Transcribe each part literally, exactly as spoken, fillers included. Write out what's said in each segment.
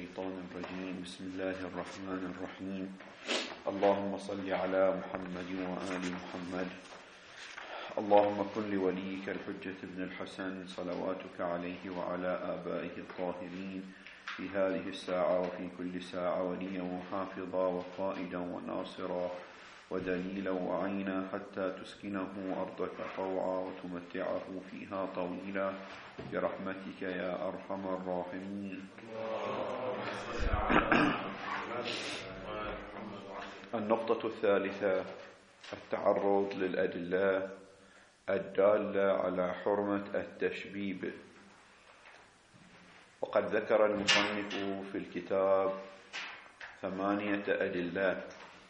الشيطان الرجيم. بسم الله الرحمن الرحيم. اللهم صل على محمد وآل محمد. اللهم كن لوليك الحجة ابن الحسن صلواتك عليه وعلى آبائه الطاهرين في هذه الساعة وفي كل ساعة وليا وحافظا وقائدا وناصرا ودليلا وعينا حتى تسكنه أرضك طوعا وتمتعه فيها طويلا برحمتك يا أرحم الراحمين. النقطة الثالثة: التعرض للأدلة الدالة على حرمة التشبيب. وقد ذكر المصنف في الكتاب ثمانية أدلة،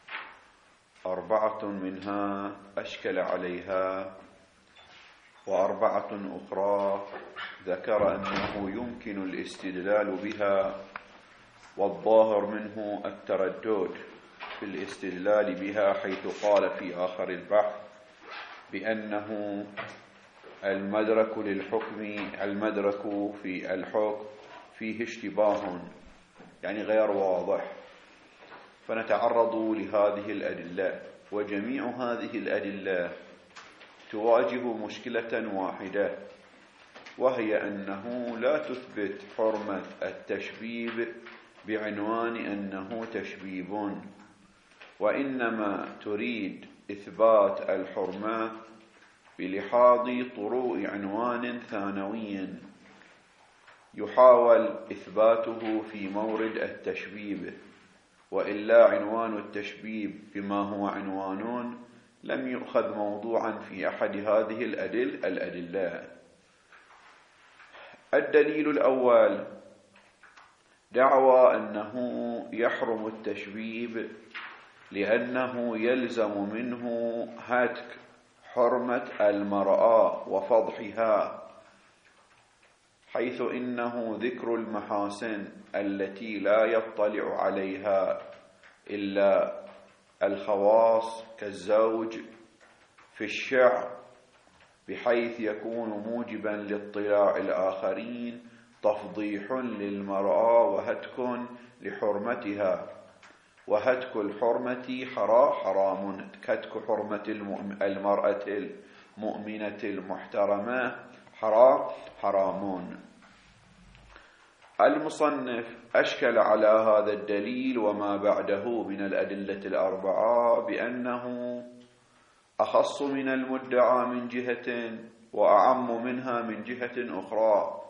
أربعة منها أشكل عليها وأربعة أخرى ذكر أنه يمكن الاستدلال بها، والظاهر منه التردد في الاستدلال بها، حيث قال في آخر البحث بأنه المدرك للحكم المدرك في الحكم فيه اشتباه، يعني غير واضح. فنتعرض لهذه الأدلة، وجميع هذه الأدلة تواجه مشكلة واحدة، وهي أنه لا تثبت حرمة التشبيب بعنوان أنه تشبيب، وإنما تريد إثبات الحرمة بلحاظ طروء عنوان ثانوي يحاول إثباته في مورد التشبيب، وإلا عنوان التشبيب بما هو عنوان لم يؤخذ موضوعا في أحد هذه الأدل الأدلة. الدليل الأول: دعوى أنه يحرم التشبيب لأنه يلزم منه هتك حرمة المرأة وفضحها، حيث إنه ذكر المحاسن التي لا يطلع عليها إلا الخواص كالزوج في الشعر، بحيث يكون موجبا لاطلاع الآخرين تفضيح للمرأة وهتك لحرمتها. وهتك الحرمة حرا حرام، هتك حرمة المرأة المؤمنة المحترمة حرا حرام. المصنف أشكل على هذا الدليل وما بعده من الأدلة الأربعة بأنه أخص من المدعى من جهة وأعم منها من جهة أخرى،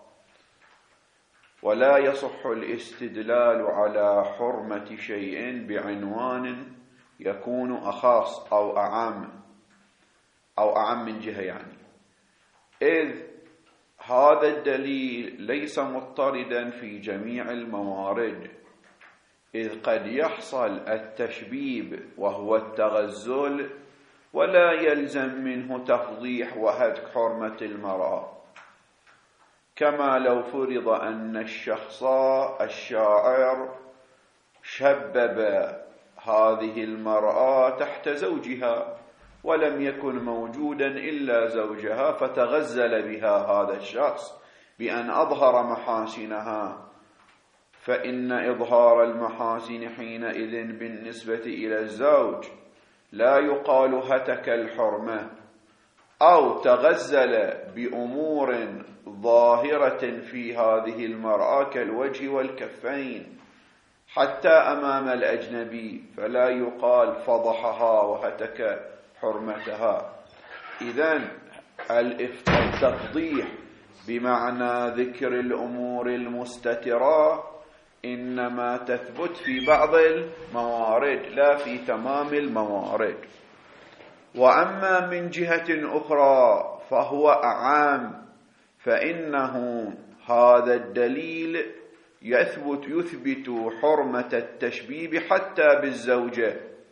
ولا يصح الاستدلال على حرمة شيء بعنوان يكون أخص أو أعم أو أعم من جهة، يعني إذ هذا الدليل ليس مضطردا في جميع الموارد، إذ قد يحصل التشبيب وهو التغزل ولا يلزم منه تفضيح وهتك حرمة المرأة، كما لو فرض أن الشخص الشاعر شبب هذه المرأة تحت زوجها ولم يكن موجودا إلا زوجها، فتغزل بها هذا الشخص بأن أظهر محاسنها، فإن إظهار المحاسن حينئذ بالنسبة إلى الزوج لا يقال هتك الحرمة، أو تغزل بأمور ظاهرة في هذه المرأة كالوجه والكفين حتى أمام الأجنبي، فلا يقال فضحها وهتك حرمتها. إذن التفضيح بمعنى ذكر الأمور المستترة إنما تثبت في بعض الموارد لا في تمام الموارد. وأما من جهة أخرى فهو أعام، فإنه هذا الدليل يثبت يثبت حرمة التشبيب حتى بالزوجة،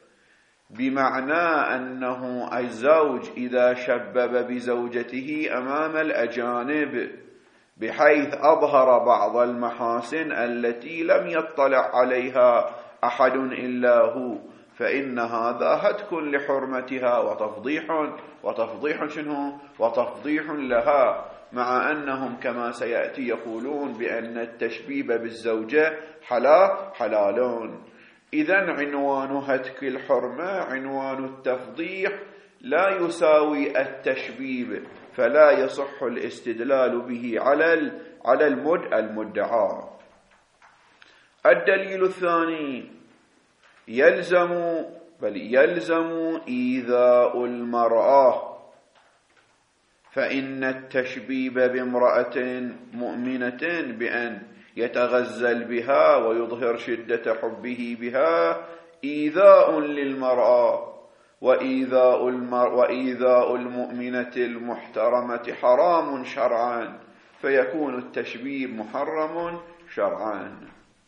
بمعنى أنه الزوج إذا شبب بزوجته أمام الأجانب بحيث أظهر بعض المحاسن التي لم يطلع عليها أحد إلا هو، فإن هذا هتك لحرمتها وتفضيح وتفضيح شنو وتفضيح لها، مع أنهم كما سيأتي يقولون بأن التشبيب بالزوجة حلال حلالون. إذن عنوان هتك الحرمة، عنوان التفضيح، لا يساوي التشبيب، فلا يصح الاستدلال به على على المد المدعى. الدليل الثاني يلزم بل يلزم إيذاء المرأة، فإن التشبيب بامرأة مؤمنة بأن يتغزل بها ويظهر شدة حبه بها إيذاء للمرأة، وإيذاء, المر... وإيذاء المؤمنة المحترمة حرام شرعا، فيكون التشبيب محرم شرعا.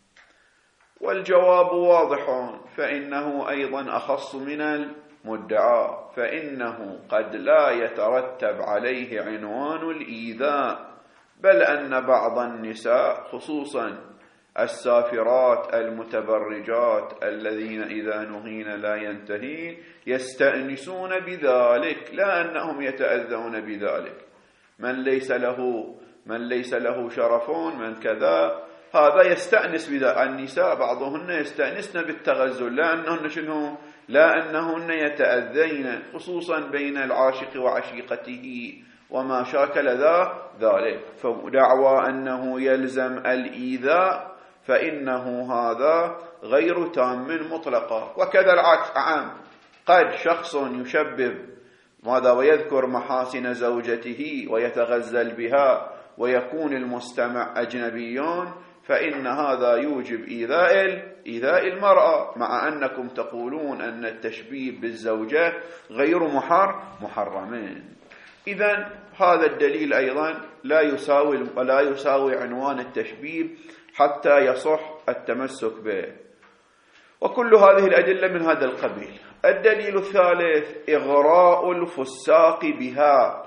والجواب واضح، فإنه أيضا أخص من المدعى، فإنه قد لا يترتب عليه عنوان الإيذاء، بل أن بعض النساء خصوصا السافرات المتبرجات الذين إذا نهين لا ينتهين يستأنسون بذلك، لا أنهم يتأذون بذلك. من ليس له من ليس له شرف من كذا هذا يستأنس بذلك. النساء بعضهن يستأنسن بالتغزل، لا أنهن شنو لا أنهن يتأذين، خصوصا بين العاشق وعشيقته وما شاكل ذا ذلك. فدعوى أنه يلزم الإيذاء فإنه هذا غير تام مطلقا. وكذا العكس عام، قد شخص يشبب ماذا ويذكر محاسن زوجته ويتغزل بها ويكون المستمع أجنبيون، فإن هذا يوجب إيذاء إيذاء المرأة، مع أنكم تقولون أن التشبيب بالزوجة غير محر محرمين. إذن هذا الدليل أيضا لا يساوي ولا يساوي عنوان التشبيب حتى يصح التمسك به. وكل هذه الأدلة من هذا القبيل. الدليل الثالث إغراء الفساق بها،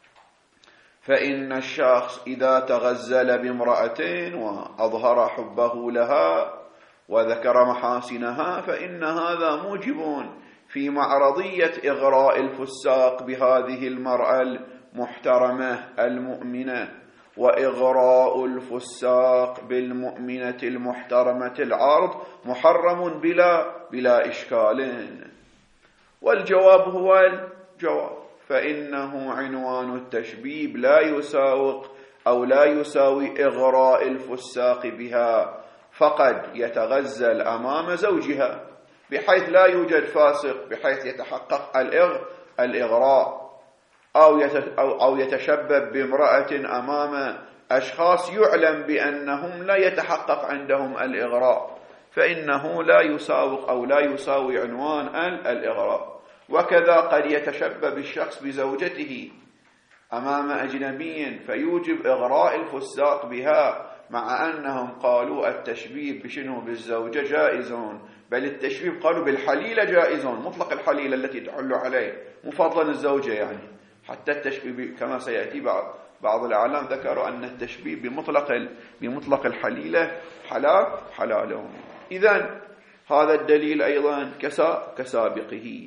فإن الشخص إذا تغزل بامرأة وأظهر حبه لها وذكر محاسنها فإن هذا موجب في معرضية إغراء الفساق بهذه المرأة المحترمة المؤمنة، وإغراء الفساق بالمؤمنة المحترمة العرض محرم بلا بلا إشكال. والجواب هو الجواب، فإنه عنوان التشبيب لا يساوق أو لا يساوي إغراء الفساق بها، فقد يتغزل أمام زوجها بحيث لا يوجد فاسق، بحيث يتحقق الإغراء، أو أو يتشبب بامرأة أمام أشخاص يعلم بأنهم لا يتحقق عندهم الإغراء، فإنه لا يساوق أو لا يساوي عنوان الإغراء. وكذا قد يتشبب الشخص بزوجته أمام أجنبي فيوجب إغراء الفساق بها، مع أنهم قالوا التشبيب بشنو بالزوجة جائزون، بل التشبيب قالوا بالحليلة جائزون، مطلق الحليلة التي تحل عليه مفضلا الزوجة يعني. حتى التشبيب كما سيأتي بعض بعض الأعلام ذكروا أن التشبيب بمطلق بمطلق الحليلة حلال حلال. إذن هذا الدليل أيضا كسابقه.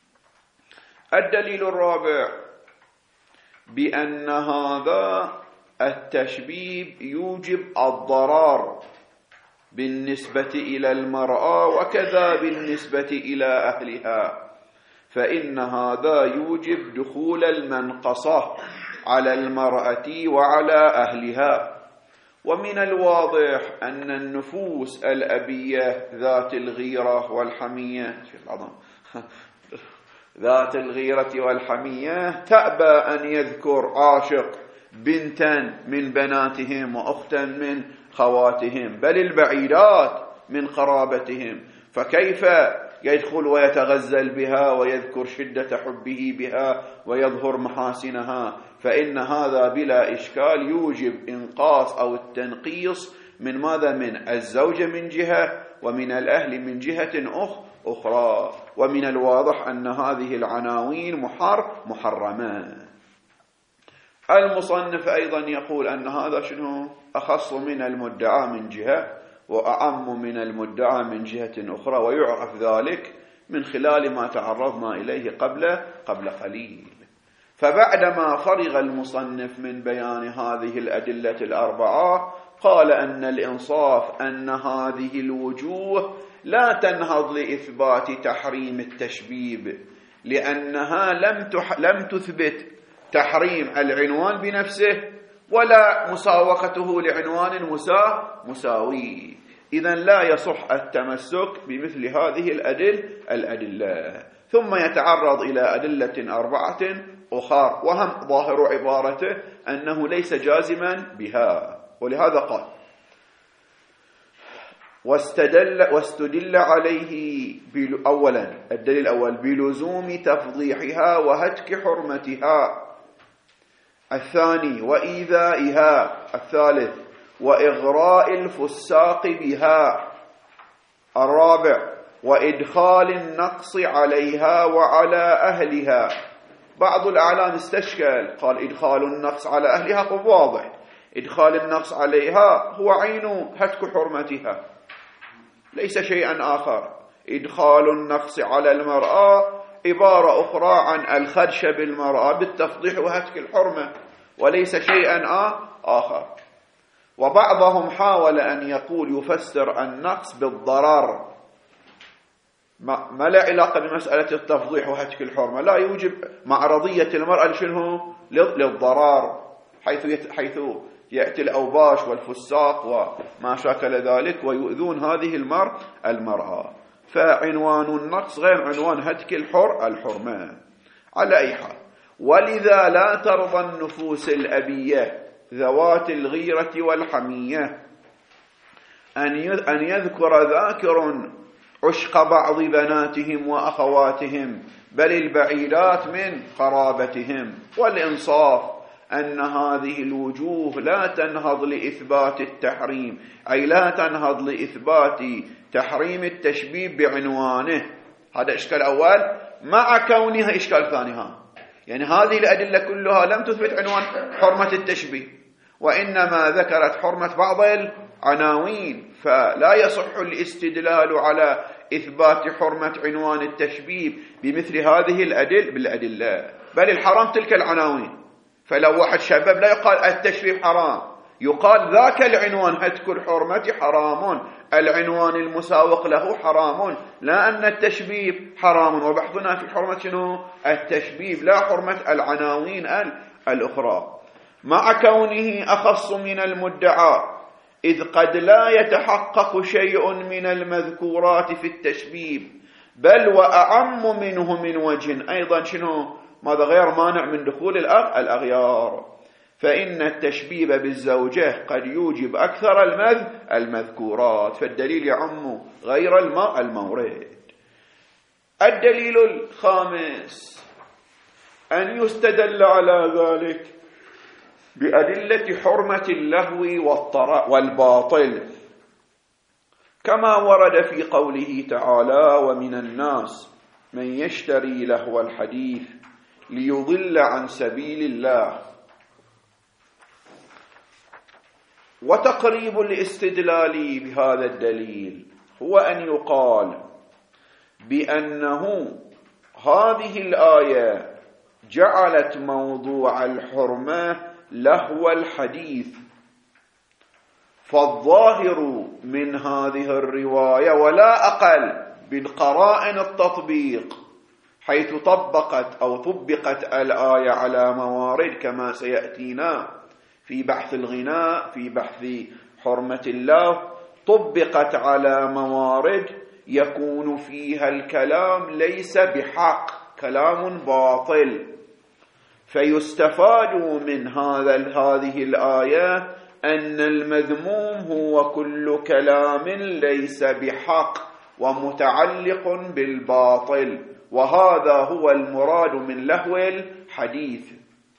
الدليل الرابع بأن هذا التشبيب يوجب الضرر بالنسبة إلى المرأة وكذا بالنسبة إلى أهلها، فإن هذا يوجب دخول المنقصة على المرأة وعلى أهلها. ومن الواضح أن النفوس الأبية ذات الغيرة والحمية ذات الغيرة والحمية تأبى أن يذكر عاشق بنتا من بناتهم وأختا من خواتهم، بل البعيدات من قرابتهم، فكيف يدخل ويتغزل بها ويذكر شدة حبه بها ويظهر محاسنها؟ فإن هذا بلا إشكال يوجب إنقاص أو التنقيص من ماذا؟ من الزوجة من جهة ومن الأهل من جهة أخرى. ومن الواضح أن هذه العناوين محر محرمة. المصنف أيضا يقول أن هذا شنو أخص من المدعى من جهة وأعم من المدعى من جهة أخرى، ويعرف ذلك من خلال ما تعرضنا إليه قبل قبل قليل. فبعدما فرغ المصنف من بيان هذه الأدلة الأربعة قال أن الإنصاف أن هذه الوجوه لا تنهض لإثبات تحريم التشبيب، لأنها لم تح... لم تثبت تحريم العنوان بنفسه ولا مساوقته لعنوان مسا... مساوي. إذن لا يصح التمسك بمثل هذه الأدل الأدلة. ثم يتعرض إلى أدلة أربعة أخرى، وهم ظاهر عبارته أنه ليس جازما بها، ولهذا قال واستدل, واستدل عليه أولا الدليل الأول بلزوم تفضيحها وهتك حرمتها، الثاني وإيذائها، الثالث وإغراء الفساق بها، الرابع وإدخال النقص عليها وعلى أهلها. بعض الأعلام استشكل قال إدخال النقص على أهلها، قل واضح إدخال النقص عليها هو عين هتك حرمتها ليس شيئا آخر. إدخال النقص على المرأة عبارة أخرى عن الخدش بالمرأة بالتفضيح وهتك الحرمة وليس شيئا آخر. وبعضهم حاول أن يقول يفسر النقص بالضرر، ما لا علاقة بمسألة التفضيح وهتك الحرمة، لا يوجب معرضية المرأة لشنه للضرار، حيث حيث يأتي الأوباش والفساق وما شاكل ذلك ويؤذون هذه المرأة المرأة فعنوان النقص غير عنوان هتك الحر الحرمة. على أي حال، ولذا لا ترضى النفوس الأبية ذوات الغيرة والحمية أن يذكر ذاكر عشق بعض بناتهم وأخواتهم بل البعيدات من قرابتهم. والإنصاف أن هذه الوجوه لا تنهض لإثبات التحريم، أي لا تنهض لإثبات تحريم التشبيب بعنوانه. هذا إشكال أول، مع كونها إشكال ثاني، يعني هذه الأدلة كلها لم تثبت عنوان حرمة التشبيه، وإنما ذكرت حرمة بعض العناوين، فلا يصح الاستدلال على إثبات حرمة عنوان التشبيه بمثل هذه الأدل بالأدلة، بل الحرام تلك العناوين. فلو واحد شباب لا يقال التشبيه حرام، يقال ذاك العنوان هتك الحرمة حرام، العنوان المساوق له حرام، لا أن التشبيه حرام. وبحثنا في حرمة شنو؟ التشبيه، لا حرمة العناوين الأخرى، مع كونه أخص من المدعى، إذ قد لا يتحقق شيء من المذكورات في التشبيه، بل وأعم منه من وجه أيضا شنو؟ ماذا غير مانع من دخول الأغيار. فإن التشبيب بالزوجة قد يوجب أكثر المذ المذكورات، فالدليل يعم غير الماء المورد. الدليل الخامس أن يستدل على ذلك بأدلة حرمة اللهو والباطل، كما ورد في قوله تعالى ومن الناس من يشتري لهو الحديث ليضل عن سبيل الله. وتقريب الاستدلال بهذا الدليل هو أن يقال بأنه هذه الآية جعلت موضوع الحرمة لهو الحديث، فالظاهر من هذه الرواية ولا أقل بالقرائن التطبيق، حيث طبقت أو طبقت الآية على موارد كما سيأتينا في بحث الغناء، في بحث حرمة الله، طبقت على موارد يكون فيها الكلام ليس بحق، كلام باطل. فيستفاد من هذا هذه الآية أن المذموم هو كل كلام ليس بحق ومتعلق بالباطل، وهذا هو المراد من لهو الحديث.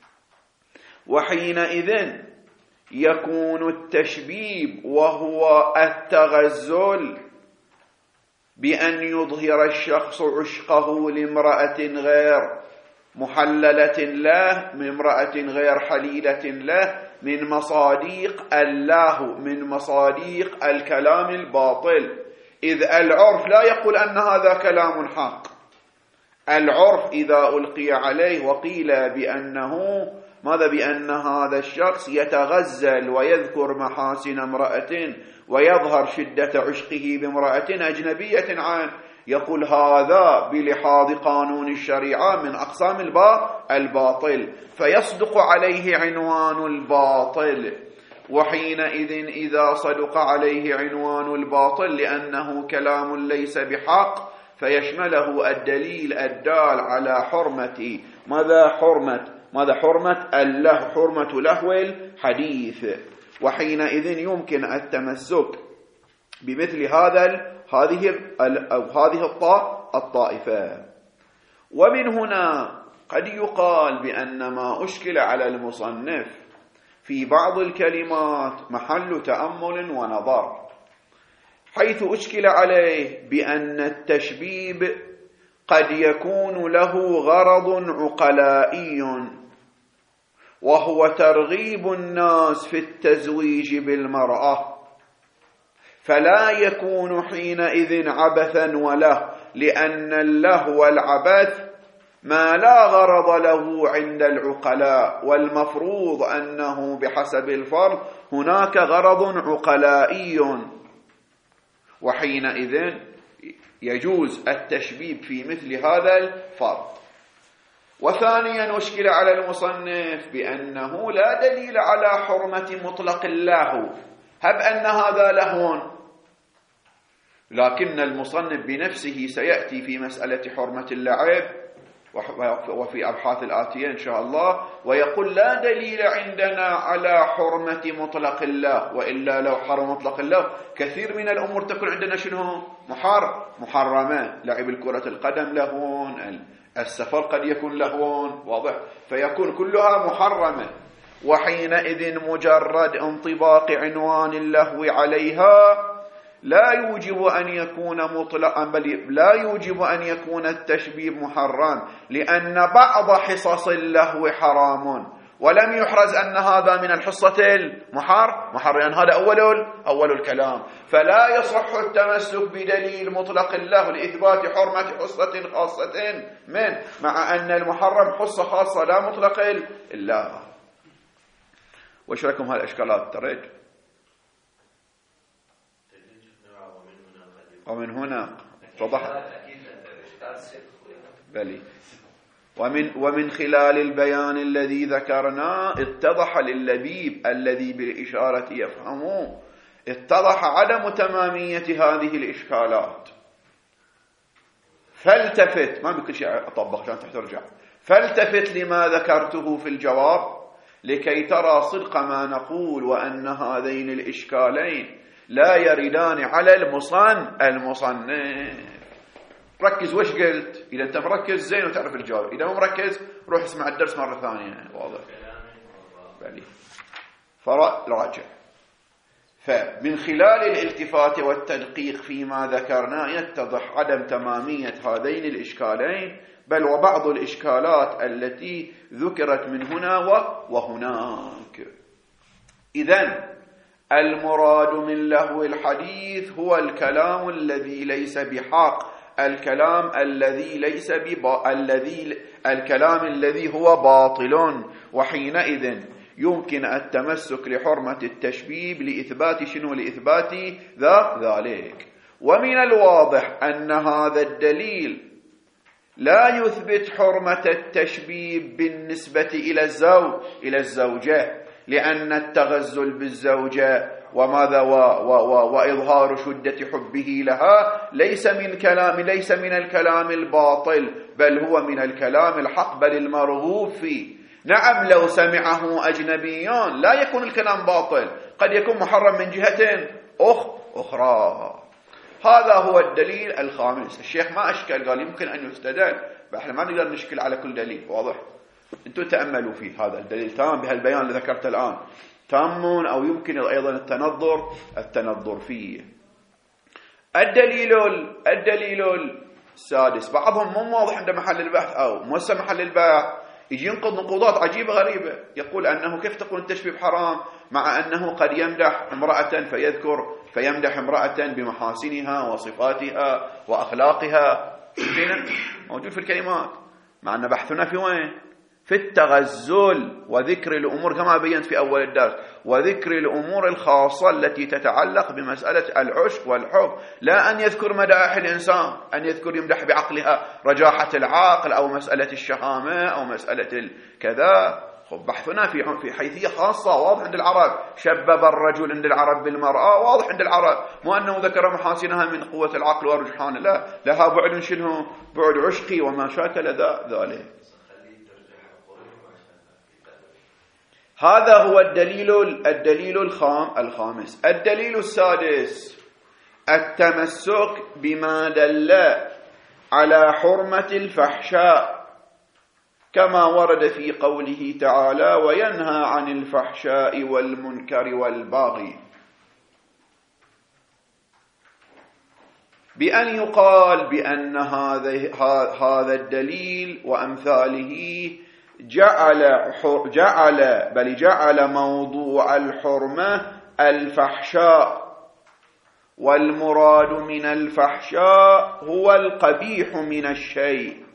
وحينئذ يكون التشبيب وهو التغزل بأن يظهر الشخص عشقه لامرأة غير محللة له، من امرأة غير حليلة له، من مصاديق اللهو، من مصاديق الكلام الباطل، إذ العرف لا يقول أن هذا كلام حق. العرف إذا ألقي عليه وقيل بأنه ماذا؟ بأن هذا الشخص يتغزل ويذكر محاسن امرأة ويظهر شدة عشقه بامرأة أجنبية عنه، يقول هذا بلحاظ قانون الشريعة من أقسام الباطل، فيصدق عليه عنوان الباطل. وحينئذ إذا صدق عليه عنوان الباطل لأنه كلام ليس بحق فيشمله الدليل الدال على حرمة ماذا؟ حرمة ماذا؟ حرمة اللهو، حرمة لهو الحديث. وحينئذ يمكن التمسك بمثل هذا هذه أو هذه الطائفة. ومن هنا قد يقال بأن ما أشكل على المصنف في بعض الكلمات محل تأمل ونظر، حيث أشكل عليه بأن التشبيب قد يكون له غرض عقلائي وهو ترغيب الناس في التزويج بالمرأة، فلا يكون حينئذ عبثا وله، لأن اللهو والعبث ما لا غرض له عند العقلاء، والمفروض أنه بحسب الفرض هناك غرض عقلائي، وحينئذ يجوز التشبيب في مثل هذا الفرض. وثانيا أشكل على المصنف بأنه لا دليل على حرمة مطلق اللهو، هب أن هذا لهو، لكن المصنف بنفسه سيأتي في مسألة حرمة اللعب وفي أبحاث الآتية إن شاء الله ويقول لا دليل عندنا على حرمة مطلق الله، وإلا لو حرم مطلق الله كثير من الأمور تكون عندنا شنو؟ محرم محرمة، لعب الكرة القدم لهون، السفر قد يكون لهون، واضح، فيكون كلها محرمة. وحينئذ مجرد انطباق عنوان اللهو عليها لا يوجب أن يكون مطلقا، بل لا يوجب أن يكون التشبيب محرم، لأن بعض حصص اللهو حرام ولم يحرز أن هذا من الحصة المحر محر، يعني هذا أول أول الكلام، فلا يصح التمسك بدليل مطلق اللهو لإثبات حرمة حصة خاصة من، مع أن المحرم حصة خاصة لا مطلق اللهو. وش رأيكم هالإشكالات؟ تريد ومن هنا اتضح بلي ومن ومن خلال البيان الذي ذكرناه اتضح لللبيب الذي بالإشارة يفهمه اتضح عدم تمامية هذه الإشكالات. فالتفت، ما بكل شيء أطبق عشان ترجع، فالتفت لما ذكرته في الجواب لكي ترى صدق ما نقول، وأن هذين الإشكالين لا يردان على المصن المصنف. ركز وش قلت، إذا أنت مركز زين وتعرف الجواب، إذا مو مركز روح اسمع الدرس مرة ثانية. واضح بلي فراجع. فمن خلال الالتفات والتدقيق فيما ذكرنا يتضح عدم تمامية هذين الإشكالين، بل وبعض الإشكالات التي ذكرت من هنا وهناك. إذن المراد من لهو الحديث هو الكلام الذي ليس بحق، الكلام الذي ليس ببا... الذي الكلام الذي هو باطل. وحينئذ يمكن التمسك لحرمة التشبيب لإثبات شنو؟ لإثبات ذا ذلك. ومن الواضح أن هذا الدليل لا يثبت حرمة التشبيب بالنسبة إلى الزوج إلى الزوجة، لأن التغزل بالزوجة وماذا و و و وإظهار شدة حبه لها ليس من كلام ليس من الكلام الباطل، بل هو من الكلام الحق، بل المرغوب فيه. نعم لو سمعه أجنبيون لا يكون الكلام باطل، قد يكون محرم من جهة أخ أخرى. هذا هو الدليل الخامس. الشيخ ما أشكل، قال يمكن أن يستدل، فإحنا ما نقدر نشكل على كل دليل. واضح؟ أنتم تأملوا فيه، هذا الدليل تمام بهالبيان اللي ذكرته الآن تام، أو يمكن أيضا التنظر التنظر فيه. الدليل الدليل السادس، بعضهم مو واضح عند محل البحث أو موسى محل البحث، يجي ينقض نقوضات عجيبة غريبة، يقول أنه كيف تقول التشبيه حرام مع أنه قد يمدح امرأة فيذكر فيمدح امرأة بمحاسنها وصفاتها وأخلاقها. موجود في الكلمات، مع أن بحثنا في وين؟ في التغزل وذكر الأمور كما بينت في أول الدرس، وذكر الأمور الخاصة التي تتعلق بمسألة العشق والحب، لا أن يذكر مدائح الإنسان، أن يذكر يمدح بعقلها رجاحة العقل أو مسألة الشهامة أو مسألة الكذا. خب بحثنا في في حيثية خاصة واضح عند العرب، شبب الرجل عند العرب بالمرأة واضح عند العرب، مو أنه ذكر محاسنها من قوة العقل ورجحان، لا، لها بعد شنو؟ بعد عشقي وما شاكل ذلك. هذا هو الدليل الدليل الخام الخامس. الدليل السادس التمسك بما دل على حرمة الفحشاء كما ورد في قوله تعالى: وينهى عن الفحشاء والمنكر والبغي، بأن يقال بأن هذا الدليل وأمثاله جعل جعل بل جعل موضوع الحرمة الفحشاء، والمراد من الفحشاء هو القبيح من الشيء،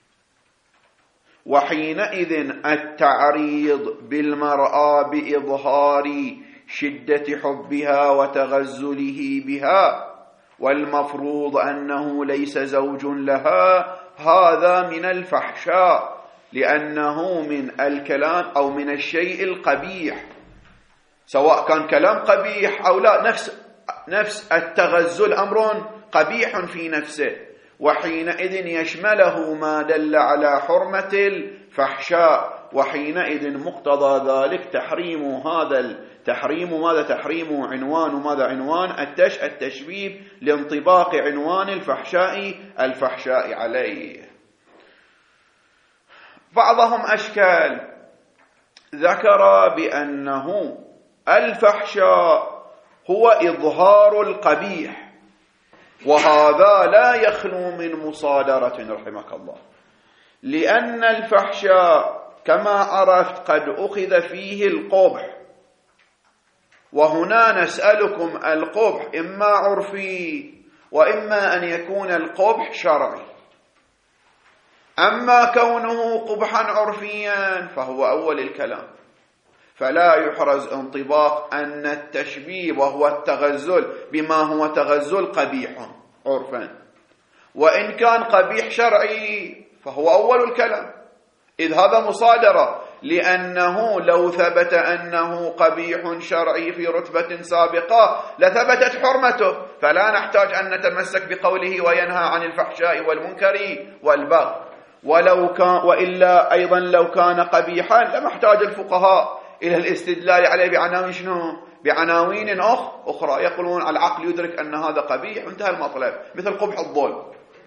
وحينئذ التعريض بالمرأة بإظهار شدة حبها وتغزله بها، والمفروض أنه ليس زوج لها، هذا من الفحشاء، لأنه من الكلام أو من الشيء القبيح، سواء كان كلام قبيح أو لا، نفس نفس التغزل أمر قبيح في نفسه، وحينئذ يشمله ما دل على حرمة الفحشاء، وحينئذ مقتضى ذلك تحريم هذا التحريم. ماذا تحريم؟ عنوان ماذا عنوان التش التشبيب لانطباق عنوان الفحشاء الفحشاء عليه. بعضهم أشكال ذكر بأنه الفحشاء هو إظهار القبيح، وهذا لا يخلو من مصادرة رحمك الله، لأن الفحشاء كما عرفت قد أخذ فيه القبح، وهنا نسألكم القبح إما عرفي وإما أن يكون القبح شرعي. أما كونه قبحا عرفيا فهو أول الكلام، فلا يحرز انطباق أن التشبيه وهو التغزل بما هو تغزل قبيح عرفا، وإن كان قبيح شرعي فهو أول الكلام، إذ هذا مصادرة، لأنه لو ثبت أنه قبيح شرعي في رتبة سابقة لثبتت حرمته، فلا نحتاج أن نتمسك بقوله وينهى عن الفحشاء والمنكر والبغي. ولو كان وإلا أيضا لو كان قبيحا لما احتاج الفقهاء إلى الاستدلال عليه بعناوين شنو؟ بعناوين أخ أخرى، يقولون العقل يدرك أن هذا قبيح، انتهى المطلب، مثل قبح الظلم.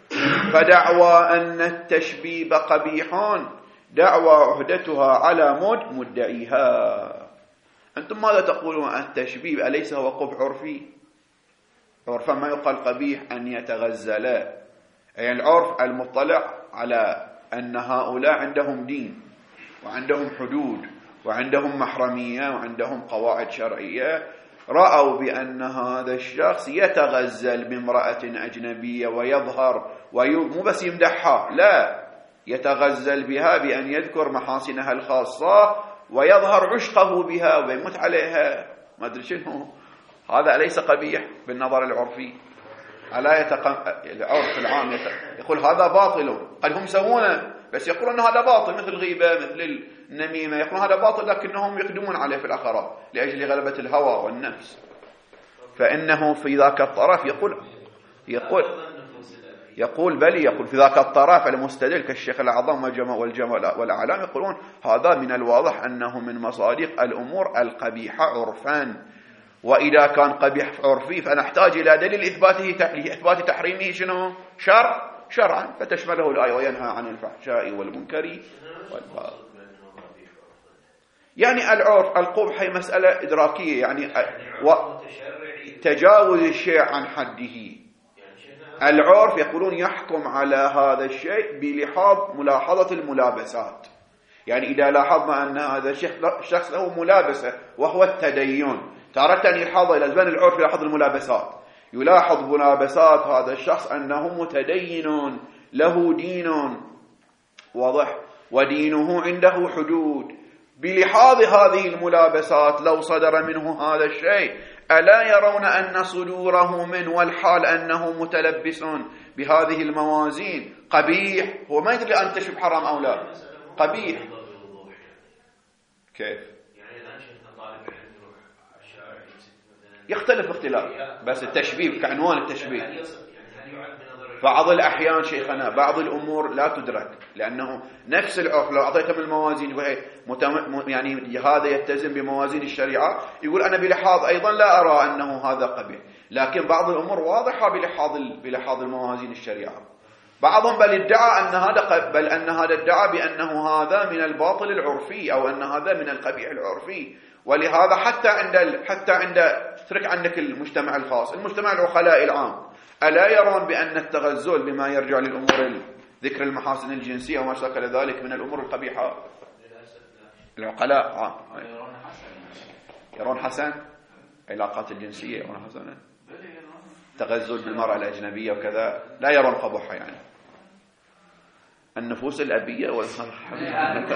فدعوى أن التشبيب قبيح دعوى عهدتها على مد مدعيها. أنتم ماذا تقولون؟ التشبيب أليس هو قبح عرفي؟ عرفا ما يقال قبيح أن يتغزل، أي العرف المطلع على أن هؤلاء عندهم دين وعندهم حدود وعندهم محرمية وعندهم قواعد شرعية، رأوا بأن هذا الشخص يتغزل بامرأة أجنبية ويظهر مو بس يمدحها، لا، يتغزل بها بأن يذكر محاسنها الخاصة ويظهر عشقه بها ويموت عليها، ما أدري شنو هذا، أليس قبيح بالنظر العرفي؟ ألا يتقم... العرف العام يت... يقول هذا باطل، قد هم سوونه بس يقولون أن هذا باطل، مثل الغيبة مثل النميمة، يقولون هذا باطل لكنهم يقدمون عليه في الآخرة لأجل غلبة الهوى والنفس. فإنه في ذاك الطرف يقول يقول يقول بل يقول في ذاك الطرف المستدل كالشيخ الأعظم والجمال والأعلام يقولون هذا من الواضح أنه من مصادق الأمور القبيحة عرفا، وإذا كان قبيح عرفي فنحتاج إلى دليل إثباته إثبات تحريمه شنو؟ شرع شرعا، فتشمله الآية وينهى عن الفحشاء والمنكر والبغي. يعني العرف القبح هي مسألة إدراكية، يعني تجاوز الشيء عن حده. العرف يقولون يحكم على هذا الشيء بلحاظ ملاحظة الملابسات، يعني إذا لاحظنا أن هذا الشخص له ملابسة وهو التدين، تارة يلاحظ إلى زمن العرف يلاحظ الملابسات، يلاحظ ملابسات هذا الشخص أنه متدين له دين واضح ودينه عنده حدود. بلحاظ هذه الملابسات لو صدر منه هذا الشيء ألا يرون أن صدوره منه والحال أنه متلبس بهذه الموازين قبيح؟ هو ما يدري أن تشبه حرام أو لا، قبيح. كيف؟ يختلف اختلاف، بس التشبيه كعنوان التشبيه بعض الأحيان شيخنا بعض الأمور لا تدرك، لأنه نفس العرف لو أعطيتم الموازين يعني هذا يتزن بموازين الشريعة، يقول أنا بلحاظ أيضا لا أرى أنه هذا قبيح، لكن بعض الأمور واضحة بلحاظ بلحاظ الموازين الشريعة. بعضهم بل ادعى أن هذا بل أن هذا ادعى بأنه هذا من الباطل العرفي أو أن هذا من القبيح العرفي. ولهذا حتى عند حتى عند اترك عندك المجتمع الخاص، المجتمع العقلاء العام ألا يرون بأن التغزل بما يرجع للأمور ذكر المحاسن الجنسية وما شاكل ذلك من الأمور القبيحة؟ العقلاء آه. يرون حسن علاقات الجنسية يرون حسنا، تغزل بالمرأة الأجنبية وكذا لا يرون قبحها. يعني النفوس الأبية والمرحمة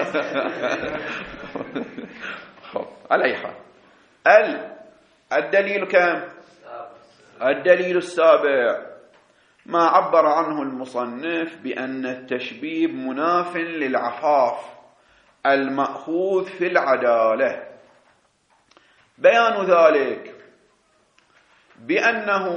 على أي حال. الدليل كم؟ الدليل السابع ما عبر عنه المصنف بأن التشبيب مناف للعفاف المأخوذ في العدالة. بيان ذلك بأنه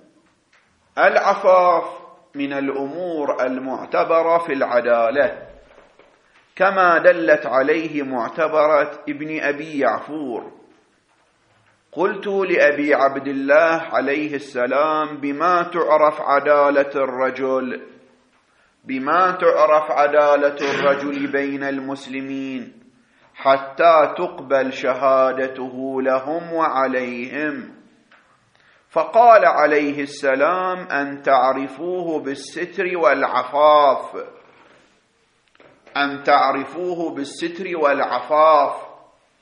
العفاف من الأمور المعتبرة في العدالة كما دلت عليه معتبرة ابن أبي يعفور. قلت لأبي عبد الله عليه السلام بما تعرف عدالة الرجل بما تعرف عدالة الرجل بين المسلمين حتى تقبل شهادته لهم وعليهم؟ فقال عليه السلام أن تعرفوه بالستر والعفاف أن تعرفوه بالستر والعفاف.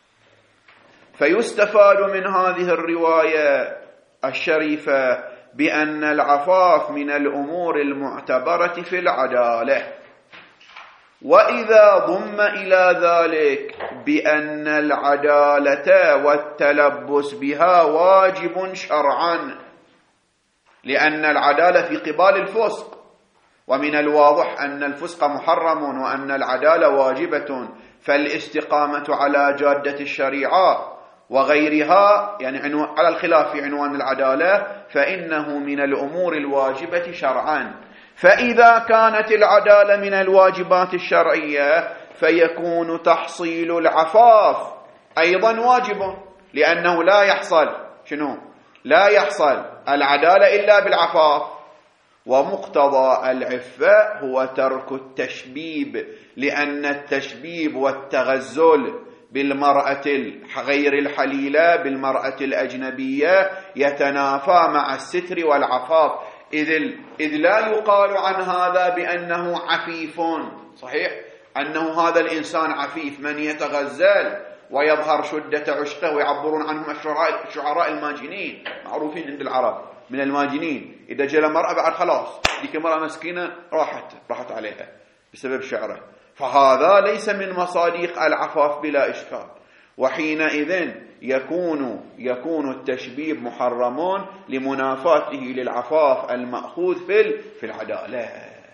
فيستفاد من هذه الرواية الشريفة بأن العفاف من الأمور المعتبرة في العدالة، وإذا ضم إلى ذلك بأن العدالة والتلبس بها واجب شرعا، لأن العدالة في قبال الفسق، ومن الواضح أن الفسق محرم وأن العدالة واجبة، فالاستقامة على جادة الشريعة وغيرها يعني على الخلاف في عنوان العدالة فإنه من الأمور الواجبة شرعا. فإذا كانت العدالة من الواجبات الشرعية فيكون تحصيل العفاف أيضا واجب، لأنه لا يحصل شنو؟ لا يحصل العدالة إلا بالعفاف. ومقتضى العفة هو ترك التشبيب، لأن التشبيب والتغزل بالمرأة غير الحليلة بالمرأة الأجنبية يتنافى مع الستر والعفاف، إذ, إذ لا يقال عن هذا بأنه عفيف. صحيح أنه هذا الإنسان عفيف من يتغزل ويظهر شدة عشقه ويعبرون عنهم الشعراء الماجنين، معروفين عند العرب من الماجنين، إذا جاء المرأة بعد خلاص ديك المرأة مسكينة راحت راحت عليها بسبب شعره، فهذا ليس من مصادق العفاف بلا إشكال. وحينئذ يكون يكون التشبيب محرم لمنافاته للعفاف المأخوذ في في العدالة.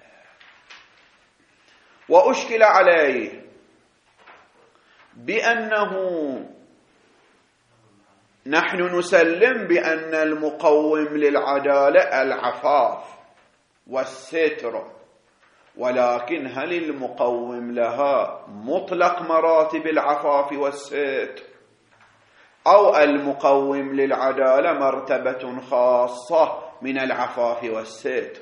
وأشكل عليه بأنه نحن نسلم بأن المقوم للعدالة العفاف والستر، ولكن هل المقوم لها مطلق مراتب العفاف والستر، أو المقوم للعدالة مرتبة خاصة من العفاف والستر؟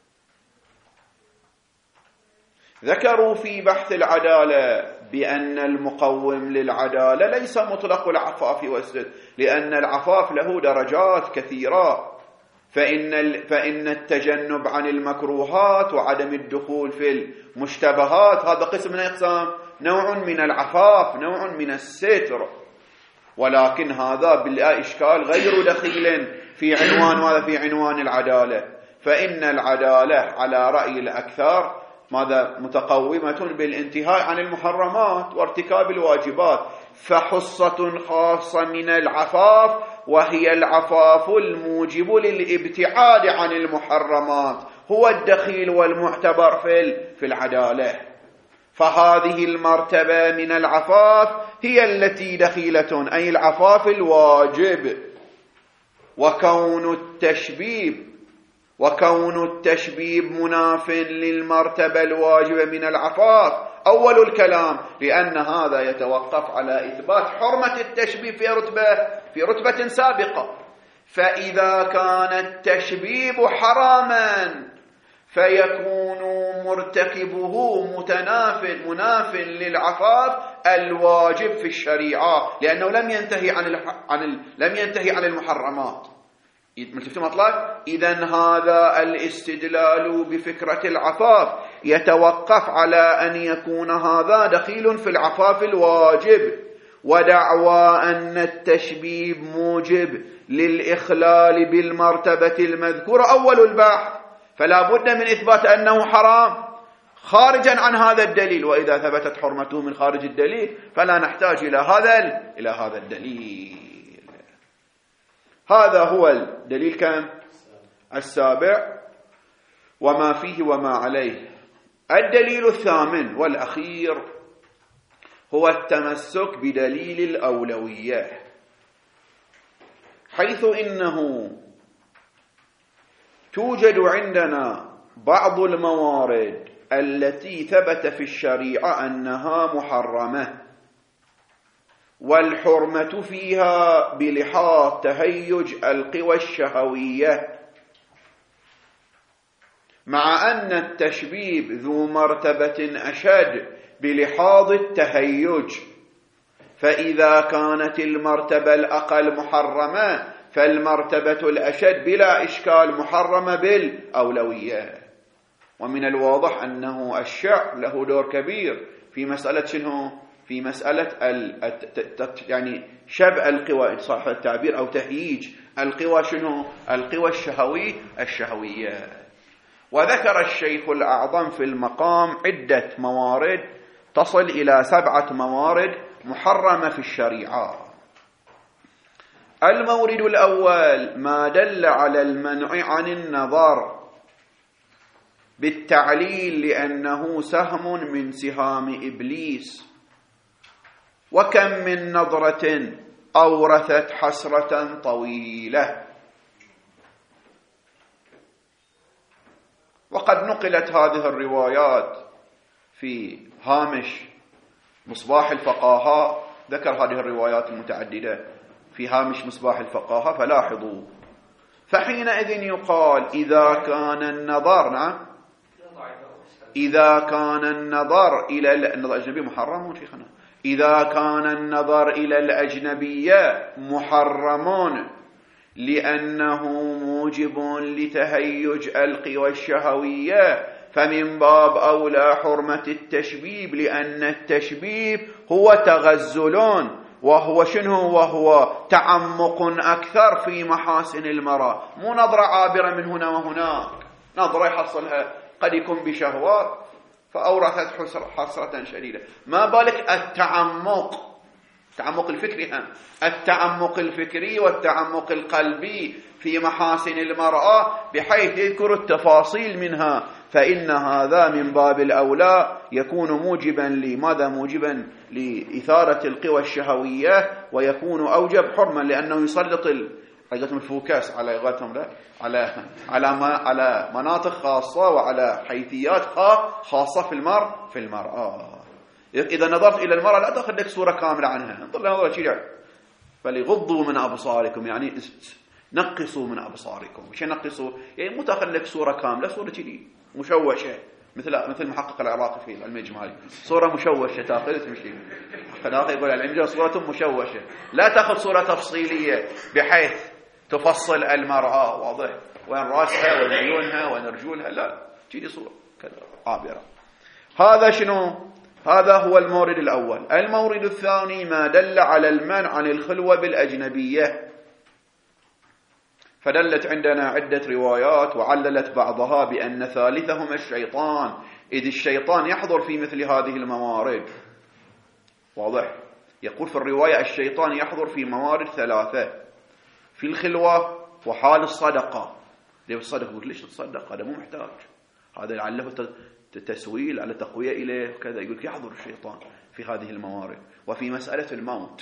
ذكروا في بحث العدالة بأن المقوم للعدالة ليس مطلق العفاف والستر، لأن العفاف له درجات كثيرة، فإن, فإن التجنب عن المكروهات وعدم الدخول في المشتبهات هذا قسم من أقسام، نوع من العفاف نوع من الستر، ولكن هذا بلا إشكال غير دخيل في عنوان ماذا في عنوان العدالة. فإن العدالة على رأي الأكثر ماذا متقومة بالانتهاء عن المحرمات وارتكاب الواجبات، فحصة خاصة من العفاف وهي العفاف الموجب للابتعاد عن المحرمات هو الدخيل والمعتبر في العدالة. فهذه المرتبة من العفاف هي التي دخيلة، أي العفاف الواجب. وكون التشبيب وكون التشبيب مناف للمرتبة الواجبة من العفاف أول الكلام، لأن هذا يتوقف على إثبات حرمة التشبيب في رتبة في رتبة سابقة. فإذا كان التشبيب حراما فيكون مرتكبه متناف مناف للعفاف الواجب في الشريعة، لأنه لم ينتهي عن عن لم ينتهي عن المحرمات. ملتفتوا مطلق؟ إذن هذا الاستدلال بفكرة العفاف يتوقف على أن يكون هذا دخيل في العفاف الواجب. ودعوى أن التشبيب موجب للإخلال بالمرتبة المذكورة أول البحث، فلا بد من إثبات أنه حرام خارجا عن هذا الدليل، وإذا ثبتت حرمته من خارج الدليل فلا نحتاج إلى هذا إلى هذا الدليل. هذا هو الدليل كم؟ السابع وما فيه وما عليه. الدليل الثامن والأخير هو التمسك بدليل الأولوية، حيث إنه توجد عندنا بعض الموارد التي ثبت في الشريعة أنها محرمة، والحرمة فيها بلحاظ تهيج القوى الشهوية، مع أن التشبيب ذو مرتبة أشد بلحاظ التهيج. فإذا كانت المرتبة الأقل محرمة فالمرتبة الأشد بلا إشكال محرمة بالأولوية. ومن الواضح أنه الشرع له دور كبير في مسألة شنو؟ في مسألة يعني شبع القوى صح التعبير أو تهييج القوى شنو؟ القوى الشهوي الشهوية. وذكر الشيخ الأعظم في المقام عدة موارد تصل إلى سبعة موارد محرمة في الشريعة. المورد الأول ما دل على المنع عن النظر بالتعليل لأنه سهم من سهام إبليس، وكم من نظرة أورثت حسرة طويلة. وقد نقلت هذه الروايات في هامش مصباح الفقاهة، ذكر هذه الروايات المتعددة في هامش مصباح الفقاهة، فلاحظوا. فحينئذ يقال إذا كان النظر نعم إذا كان النظر إلى النظر الأجنبي محرم شيخنا إذا كان النظر إلى الأجنبية محرم لأنه موجب لتهيج القوى الشهوية، فمن باب أولى حرمة التشبيب، لأن التشبيب هو تغزل وهو شنو؟ وهو تعمق أكثر في محاسن المرأة، مو نظرة عابرة من هنا وهناك، نظرة يحصلها قد يكون بشهوات فأورثت حسرة شديدة، ما بالك التعمق التعمق الفكري هم التعمق الفكري والتعمق القلبي في محاسن المرأة بحيث يذكر التفاصيل منها، فإن هذا من باب الأولى يكون موجبا لماذا؟ موجبا لإثارة القوى الشهوية، ويكون أوجب حرما لأنه يسلط حاجتهم الفوكس على غاتهم لا على على ما على مناطق خاصة وعلى حيثيات خاصة في المرء في المرأة. إذا نظرت إلى المرأة لا تأخذ لك صورة كاملة عنها، انظر لها نظرة شيء، فليغضوا من أبصاركم، يعني نقصوا من أبصاركم. وش نقصوا؟ يعني مو تأخذ لك صورة كاملة، صورة شيء مشوشة، مثل مثل محقق العراقي في العلم الإجمالي، صورة مشوشة تأخذ تمشي. خلاص يقول العلم صورة مشوشة، لا تأخذ صورة تفصيلية بحيث تفصل المرأة واضح وين راسها وين عيونها وين رجولها، لا تجي صورة كذا عابرة. هذا شنو؟ هذا هو المورد الأول. المورد الثاني ما دل على المنع عن الخلوة بالأجنبية، فدلت عندنا عدة روايات وعللت بعضها بأن ثالثهما الشيطان، إذ الشيطان يحضر في مثل هذه الموارد. واضح؟ يقول في الرواية الشيطان يحضر في موارد ثلاثة: في الخلوة وحال الصدقة. ليه الصدقة؟ يقول ليش تصدق؟ هذا مو محتاج، هذا لعله تسويل على تقوية إليه وكذا. يقول يحضر الشيطان في هذه الموارد. وفي مسألة الموت،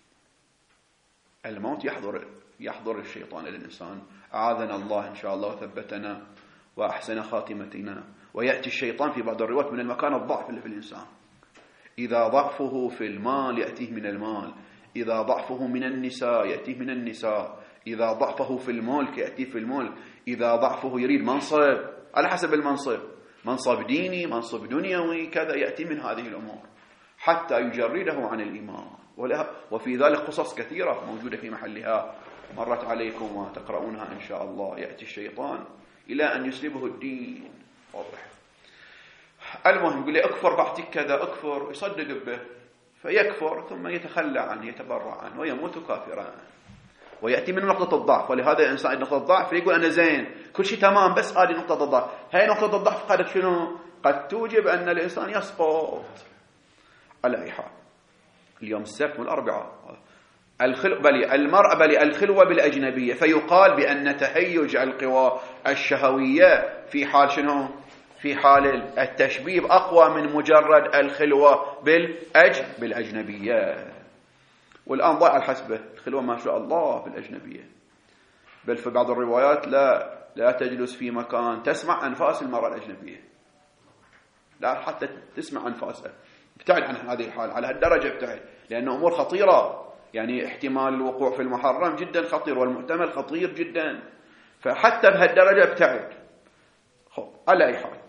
الموت يحضر يحضر الشيطان للإنسان، أعاذنا الله إن شاء الله وثبتنا وأحسن خاتمتنا. ويأتي الشيطان في بعض الروايات من المكان الضعف اللي في الإنسان. إذا ضعفه في المال يأتيه من المال، إذا ضعفه من النساء يأتيه من النساء، إذا ضعفه في الملك يأتيه في الملك، إذا ضعفه يريد منصب على حسب المنصب، منصب ديني منصب دنيوي كذا، يأتي من هذه الأمور حتى يجرده عن الإيمان. وفي ذلك قصص كثيرة موجودة في محلها مرت عليكم وتقرؤونها إن شاء الله. يأتي الشيطان إلى أن يسلبه الدين. واضح؟ المهم يقول لي أكفر بعطيك كذا، أكفر، يصدق به فيكفر ثم يتخلى عنه يتبرع عنه ويموت كافرا. ويأتي من نقطة الضعف. ولهذا الإنسان نقطة الضعف فيقول أنا زين كل شيء تمام، بس هذه نقطة الضعف. هاي نقطة الضعف قد شنو؟ قد توجب أن الإنسان يسقط. على أي حال اليوم السبت والأربعاء الخلو بلي المرأة بلي الخلوة بالأجنبية، فيقال بأن تهيج القوى الشهوية في حال شنو؟ في حال التشبيب أقوى من مجرد الخلوة بالأج بالأجنبية. والآن ضاع الحسبة، الخلوة ما شاء الله بالأجنبية، بل في بعض الروايات لا لا تجلس في مكان تسمع أنفاس المرأة الأجنبية، لا حتى تسمع أنفاسها. ابتعد عن هذه الحال، على هالدرجة ابتعد، لأن أمور خطيرة. يعني احتمال الوقوع في المحرم جدا خطير، والمحتمل خطير جدا، فحتى بهالدرجة ابتعد. على أي حال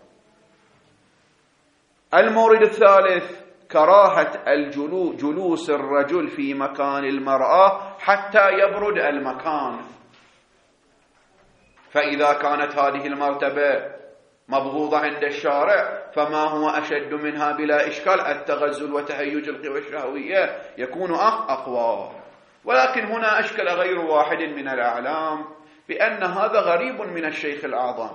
المورد الثالث كراهة الجلو جلوس الرجل في مكان المرأة حتى يبرد المكان. فإذا كانت هذه المرتبة مبغوضة عند الشارع فما هو أشد منها بلا إشكال التغزل وتهيج القوى الشهوية يكون أقوى. ولكن هنا أشكل غير واحد من الأعلام بأن هذا غريب من الشيخ الأعظم،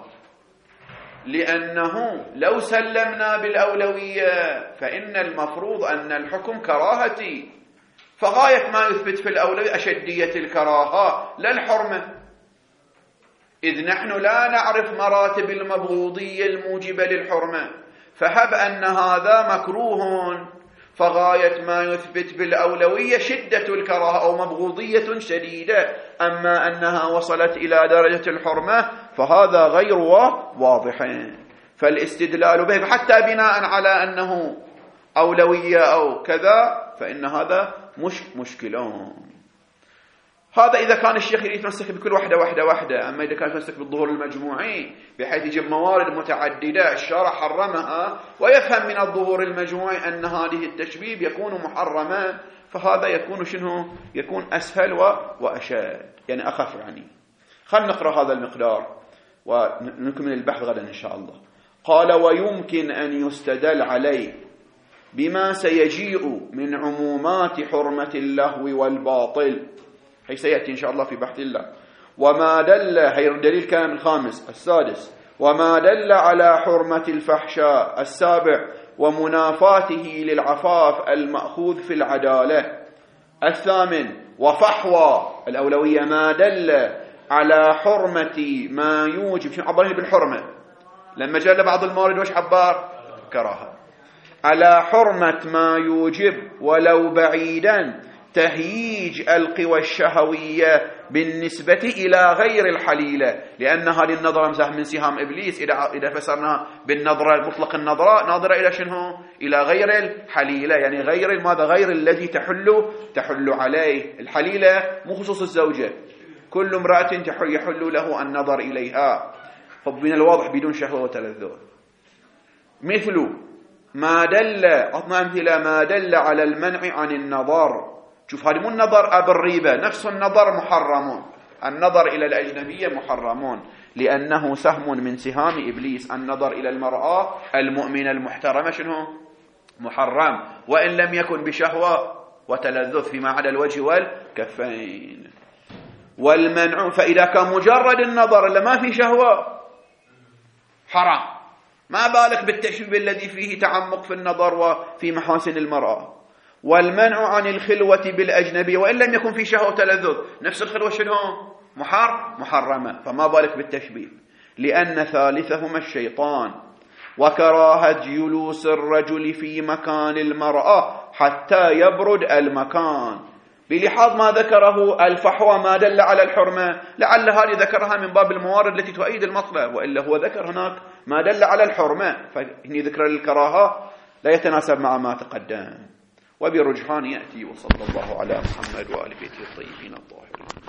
لأنه لو سلمنا بالأولوية فإن المفروض أن الحكم كراهتي، فغاية ما يثبت في الأولوية أشدية الكراهة لا الحرمة، إذ نحن لا نعرف مراتب المبغوضية الموجبة للحرمة. فهب أن هذا مكروه فغاية ما يثبت بالأولوية شدة الكراهة أو مبغوضية شديدة، أما أنها وصلت إلى درجة الحرمة فهذا غير واضح. فالاستدلال به حتى بناء على أنه أولوية أو كذا فإن هذا مش مشكلة. هذا إذا كان الشيخ يريد يتمسك بكل واحدة واحدة واحدة. أما إذا كان يتمسك بالظهور المجموعي بحيث يجيب موارد متعددة الشارع حرمها ويفهم من الظهور المجموعي أن هذه التشبيب يكون محرما، فهذا يكون شنو؟ يكون أسهل وأشد، يعني أخف. يعني خلنا نقرأ هذا المقدار ونكمل البحث غدا إن شاء الله. قال: ويمكن أن يستدل عليه بما سيجيء من عمومات حرمة اللهو والباطل، هي سيأتي إن شاء الله في بحث الله. وما دل، هي الدليل كان الخامس. السادس: وما دل على حرمة الفحشاء. السابع: ومنافاته للعفاف المأخوذ في العدالة. الثامن: وفحوى الأولوية ما دل على حرمة ما يوجب، شنو عباره بالحرمة؟ لما جاء بعض الموارد وش عبار؟ كراهة. على حرمة ما يوجب ولو بعيدا تهييج القوى الشهوية بالنسبة إلى غير الحليلة، لأن هذه النظرة من سهام إبليس إذا إذا فسرناها بالنظرة مطلق النظرة ناظرة إلى شنو؟ إلى غير الحليلة، يعني غير ماذا؟ غير الذي تحل تحل عليه. الحليلة مو خصوص الزوجة، كل امرأة يحل له النظر إليها، فمن الواضح بدون شهوة وتلذذ. مثل ما دل، أعطنا أمثلة ما دل على المنع عن النظر. شوف هذا مو النظر أب الريبة، نفس النظر محرمون، النظر إلى الأجنبية محرمون، لأنه سهم من سهام إبليس. النظر إلى المرأة المؤمنة المحترمة شنو؟ محرم، وإن لم يكن بشهوة وتلذذ فيما عدا الوجه والكفين. والمنع فإذا كان مجرد النظر اللي ما في شهوة حرام، ما بالك بالتشبيه الذي فيه تعمق في النظر وفي محاسن المرأة. والمنع عن الخلوة بالأجنبي وإن لم يكن في شهوة تلذذ، نفس الخلوة شنو؟ محر محرمة، فما بالك بالتشبيه، لأن ثالثهما الشيطان. وكراهة جلوس الرجل في مكان المرأة حتى يبرد المكان، بلحاظ ما ذكره الفحوى ما دل على الحرمة، لعل هذه ذكرها من باب الموارد التي تؤيد المطلب، وإلا هو ذكر هناك ما دل على الحرمة، فهني ذكر الكراهة لا يتناسب مع ما تقدم، وبرجحان يأتي. وصلى الله على محمد وآل بيته الطيبين الطاهرين.